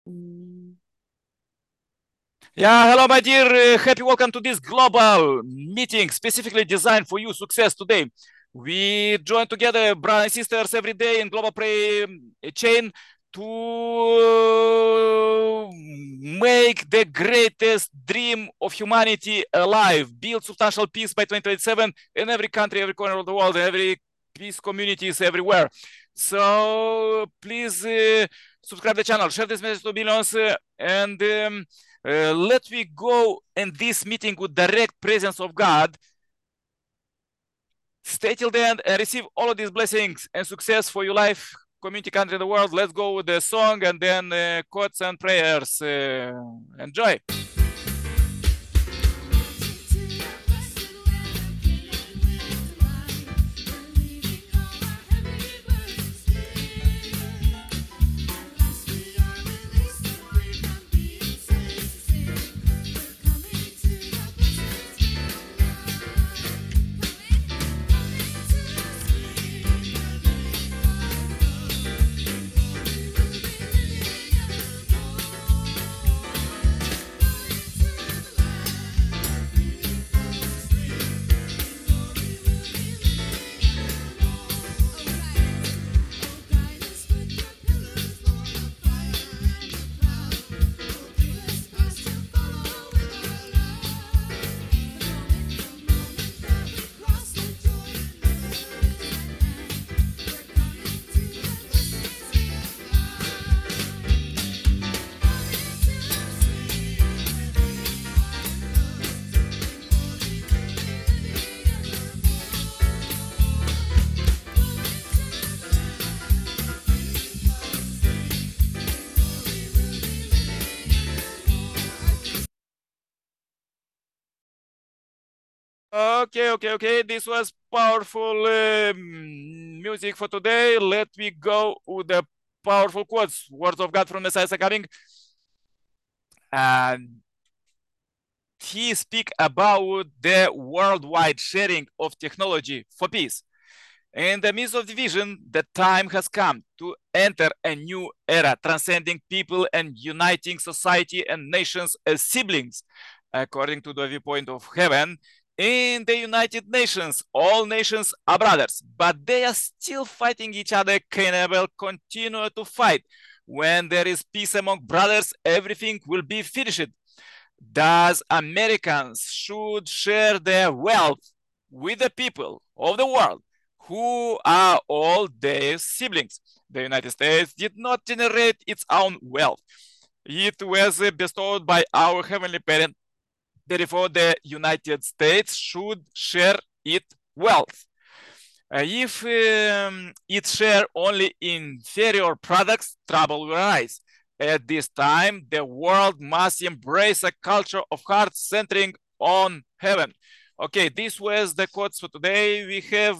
Mm. Yeah, hello, my dear. Happy welcome to this global meeting specifically designed for you success today. We join together, brothers and sisters, every day in global prayer chain to make the greatest dream of humanity alive, build substantial peace by 2027 in every country, every corner of the world, every peace communities everywhere. So please subscribe the channel, share this message to billions, and let me go in this meeting with direct presence of God. Stay till the end and receive all of these blessings and success for your life, community, country, in the world. Let's go with the song and then quotes and prayers. Enjoy. Okay. This was powerful music for today. Let me go with the powerful quotes. Words of God from Messiah coming. And he speak about the worldwide sharing of technology for peace. In the midst of division, the time has come to enter a new era, transcending people and uniting society and nations as siblings, according to the viewpoint of heaven. In the United Nations, all nations are brothers, but they are still fighting each other. Cain and Abel continue to fight. When there is peace among brothers, everything will be finished. Thus, Americans should share their wealth with the people of the world who are all their siblings. The United States did not generate its own wealth. It was bestowed by our heavenly parent. Therefore, the United States should share its wealth. If it share only inferior products, trouble will arise. At this time, the world must embrace a culture of heart centering on heaven. Okay, this was the quotes for today. We have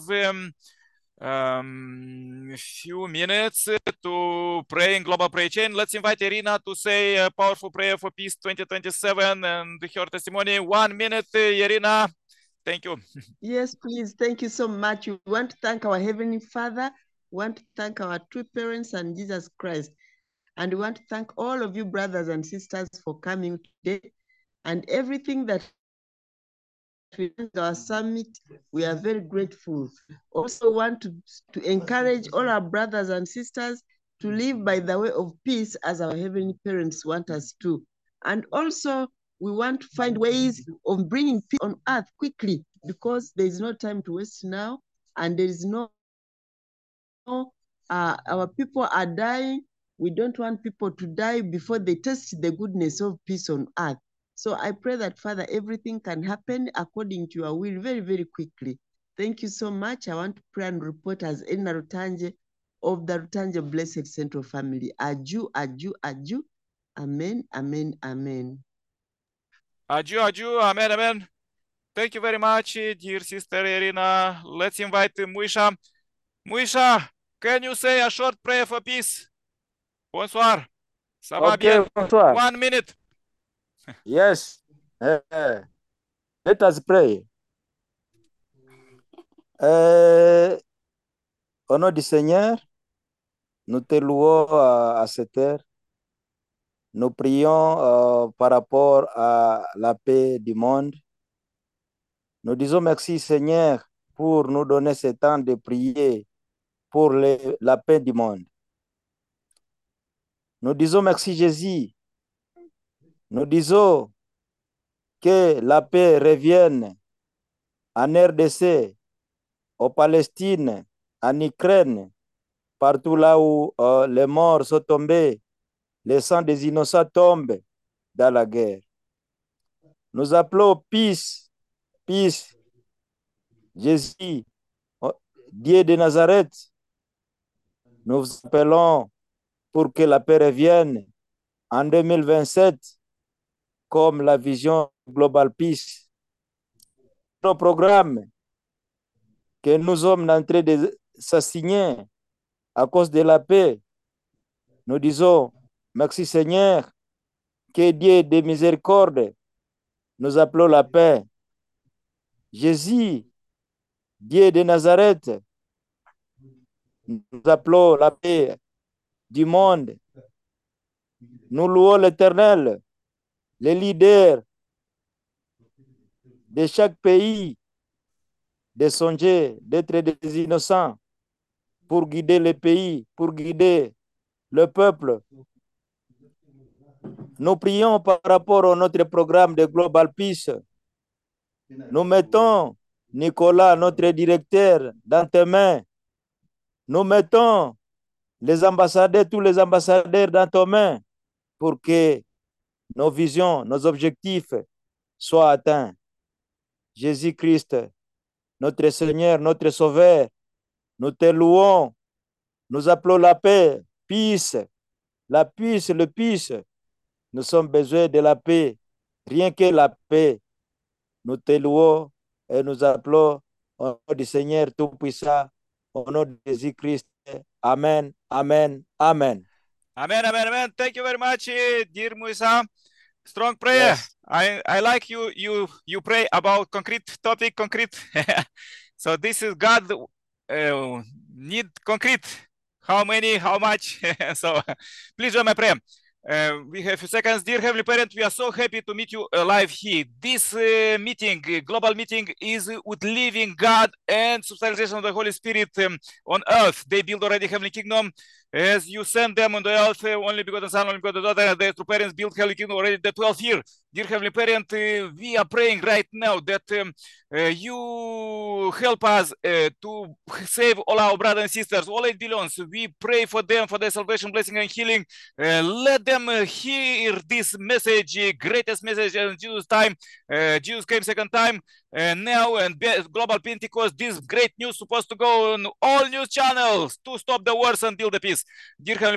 a few minutes to pray in global prayer chain. Let's invite Irina to say a powerful prayer for peace 2027 and her testimony. 1 minute, Irina. Thank you. Yes, please. Thank you so much. We want to thank our Heavenly Father. We want to thank our two parents and Jesus Christ. And we want to thank all of you, brothers and sisters, for coming today and everything that we did our summit. We are very grateful. Also want to encourage all our brothers and sisters to live by the way of peace as our heavenly parents want us to. And also we want to find ways of bringing peace on earth quickly because there is no time to waste now and there is no, our people are dying. We don't want people to die before they taste the goodness of peace on earth. So I pray that, Father, everything can happen according to your will very, very quickly. Thank you so much. I want to pray and report as Ena Rutanje of the Rutanje Blessed Central Family. Aju, aju, aju. Amen, amen, amen. Aju, amen. Thank you very much, dear sister Irina. Let's invite Muisha. Muisha, can you say a short prayer for peace? Bonsoir. Ça va bien? Okay, bonsoir. 1 minute. Yes. Let us pray. Au nom du Seigneur, nous te louons à cette heure. Nous prions par rapport à la paix du monde. Nous disons merci Seigneur pour nous donner ce temps de prier pour la paix du monde. Nous disons merci Jésus. Nous disons que la paix revienne en RDC, aux Palestine, en Ukraine, partout là où les morts sont tombés, les sangs des innocents tombent dans la guerre. Nous appelons peace, peace. Jésus, Dieu de Nazareth, nous appelons pour que la paix revienne en 2027 comme la vision Global Peace. Nos programmes que nous sommes en train de s'assigner à cause de la paix, nous disons merci Seigneur, que Dieu de miséricorde, nous appelons la paix. Jésus, Dieu de Nazareth, nous appelons la paix du monde. Nous louons l'Éternel, les leaders de chaque pays, de songer, d'être des innocents pour guider le pays, pour guider le peuple. Nous prions par rapport à notre programme de Global Peace. Nous mettons Nicolas, notre directeur, dans tes mains. Nous mettons les ambassadeurs, tous les ambassadeurs dans tes mains pour que nos visions, nos objectifs soient atteints. Jésus-Christ, notre Seigneur, notre Sauveur, nous te louons. Nous appelons la paix, peace, la peace, le peace. Nous sommes besoin de la paix, rien que la paix. Nous te louons et nous appelons au nom du Seigneur Tout-Puissant, au nom de Jésus-Christ. Amen, amen, amen. Amen, amen, amen. Thank you very much, dear Musa. Strong prayer. Yes. I like you pray about concrete topic, concrete. So this is God need concrete. How many, how much? So please join my prayer. We have a few seconds. Dear Heavenly Parent, we are so happy to meet you live here. This meeting, global meeting, is with living God and substantialization of the Holy Spirit on earth. They build already Heavenly Kingdom. As you send them on the earth, only begotten Son, only begotten daughter, their true parents build Heavenly Kingdom already the 12th year. Dear Heavenly Parent, we are praying right now that you help us to save all our brothers and sisters, all it belongs. We pray for them, for their salvation, blessing, and healing. Let them hear this message, greatest message in Jesus' time. Jesus came second time. Now and Global Pentecost, this great news supposed to go on all news channels to stop the wars and build the peace. Dear Heavenly